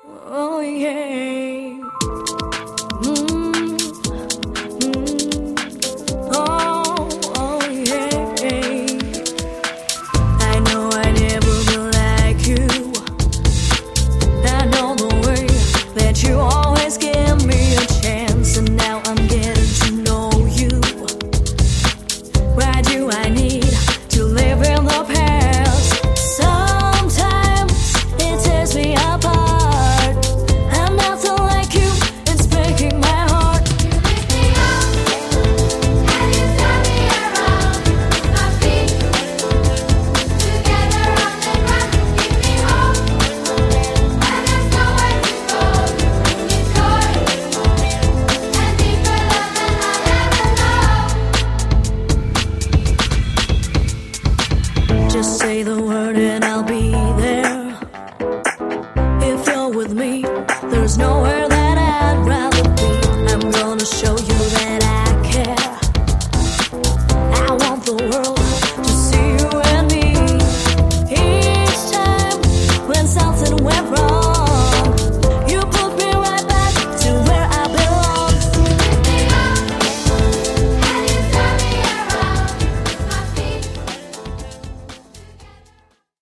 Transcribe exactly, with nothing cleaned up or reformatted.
Oh yeah. Mm, mm, oh, oh yeah. I know I never will like you. I know the way that you always give me a chance, and now I'm getting to know you. Why do I need to live in the past? Sometimes it tears me apart. I'm nothing like you, it's breaking my heart. You lift me up and you turn me around. My feet together on the ground. Give me hope and there's nowhere to go. Give joy and deeper love than I'll ever know. Just say the word and I'll be